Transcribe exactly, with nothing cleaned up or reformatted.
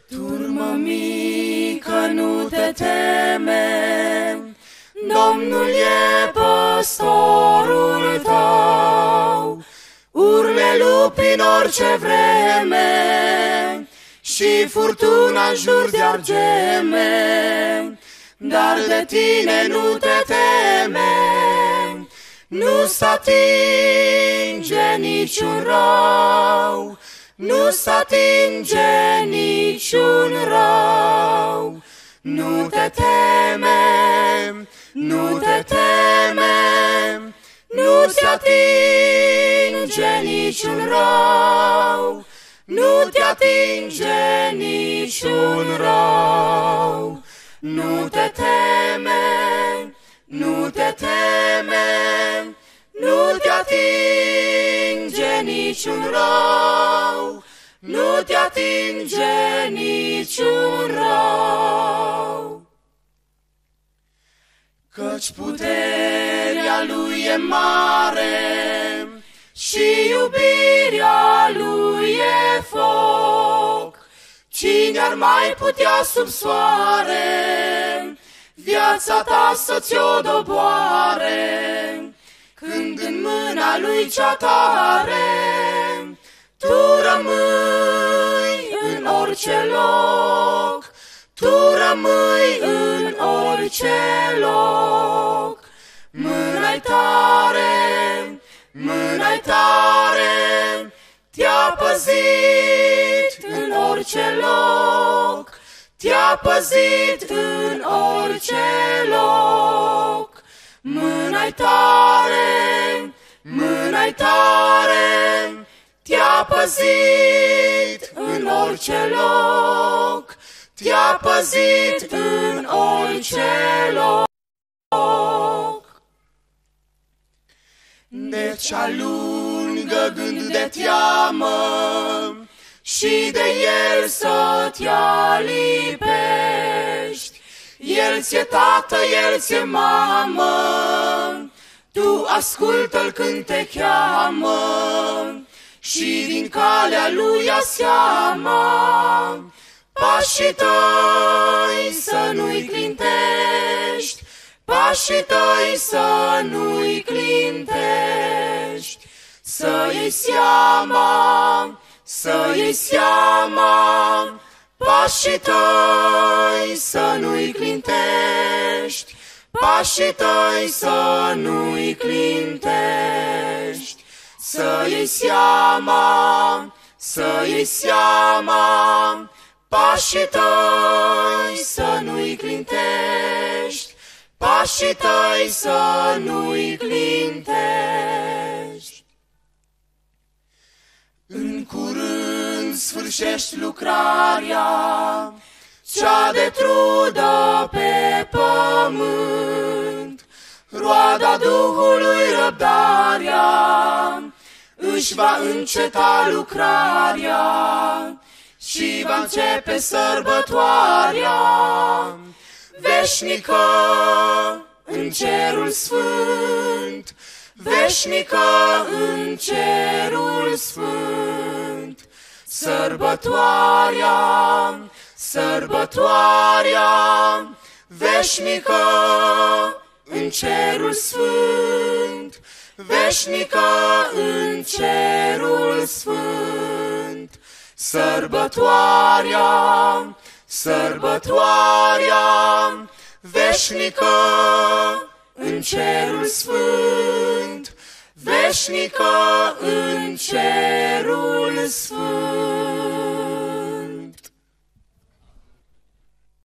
Turmă mică, nu te teme, Domnul e păstorul tău. Urle lupi în orice vreme și furtuna în jur de argeme, dar de tine nu te teme. Nu-ți atinge niciun rău, nu-ți atinge niciun rău. Nu te teme, nu te teme, nu-ți atinge niciun rău, nu te atinge niciun rău. Nu te teme, nu te teme, nu te atinge niciun rău, nu te atinge niciun rău. Căci puterea lui e mare și iubirea lui e foc. Cine ar mai putea sub soare viața ta să ți-o doboare, când în mâna lui cea tare tu rămâi în orice loc, tu rămâi în orice loc. Mâna-i tare, mâna-i tare, te-a păzit în orice loc, te-a păzit în orice loc. Mâna-i tare, mâna-i tare, te-a păzit în orice loc, te-a păzit în orice loc. Deci alungă gând de teamă și de el să te alipești. El ți-e tată, el ți-e mamă, tu ascultă-l când te cheamă și din calea lui ia seama. Pașii tăi să nu-i clintești, pașii tăi să nu-i clintești. Să iei seama, să iei seama, pașii tăi să nu-i clintești, pașii tăi să nu-i clintești. Să iei seama, să iei seama, pașii tăi să nu-i clintești, pașii tăi să nu-i clintești. În curând sfârșești lucrarea cea de trudă pe pământ, roada Duhului răbdarea își va înceta lucrarea și va începe sărbătoarea veșnică în cerul sfânt, veșnică în cerul sfânt. Sărbătoarea, sărbătoarea veșnică în cerul sfânt, veșnică în cerul sfânt. Sărbătoarea, sărbătoarea veșnică în cerul sfânt, veșnică în cerul sfânt.